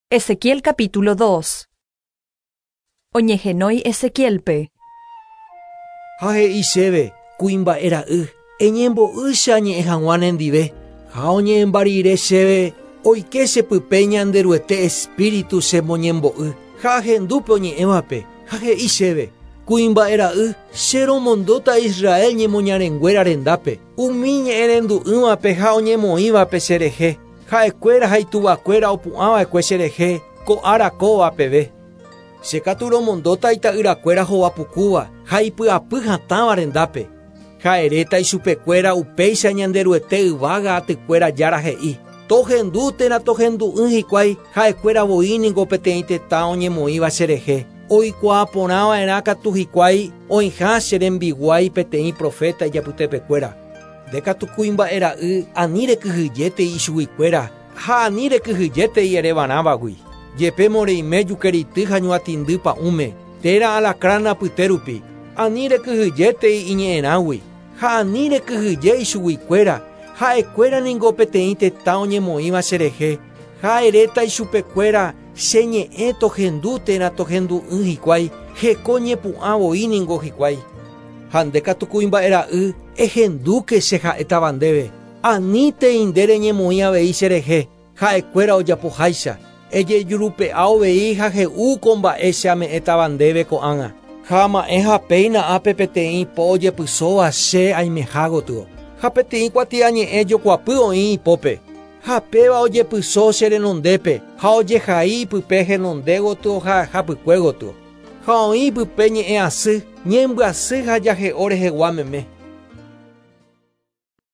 Ezequiel capítulo 2. Oñehenói Ezequielpe. Hahe isebe, kuimba era eñembo shañe ejanguanen dive. Haoñe embarire sebe, oike se pupeña anderuete espíritu se moñembo Hahe ndupe oñe emape. Hahe isebe, kuimba era cero mondota Israel ñe moñarenguera rendape. Umiñe erendu imape haoñe moivape sereje. Haekuera haitubakuera opu'ãva ekue cherehe ko arakóva peve. Chekaturo mondota ita'yrakuéra hovapukúva ha ipy'apy hatãva rendápe. Ha'eréta ichupekuéra upéicha ñanderuete yvága atykuéra jára he'i. Tohendútena tohendu'y hikuái ha'ekuéra voíniko peteĩ tetã oñemoĩva cherehe. Oikuaa porãva'erã katu hikuái oĩha che rembiguái peteĩ profeta ijapytepekuéra. Ndekatu kuimba'era'y ani rekyhyjétei ichuguikuéra ha ani rekyhyjétei erevarãvagui. Jepémo reime jukeryty ha ñuatindy pa'ũme térã alacrán apytérupi. Ani rekyhyjétei iñe'ẽrãgui ha ani rekyhyje ichuguikuéra ha'ekuéra ningo peteĩ tetã oñemoĩva cherehe. Ha'eréta ichupekuéra cheñe'ẽ tohendútena tohendu'y hikuái heko ñepu'ãvoi ningo hikuái. Ha ndekatu kuimba'era'y ehendúke che ha'étava ndéve. Aníntei ndére ñemoĩ avei cherehe ha'ekuéra ojapoháicha. Ejejurupe'aovei ha he'úko mba'e che ame'ẽtava ndéve ko'ág̃a. Ha ma'ẽ hapéina ápe peteĩ po ojepysóva che aimeha gotyo. Ha peteĩ kuatiañe'ẽ jokuapy oĩ ipópe. Ha péva ojepysó che renondépe ha ojehai pype henonde gotyo ha hapykue gotyo. Ha oĩ pype ñe'ẽ asy ñembyasy ha jahe'o rehegua meme.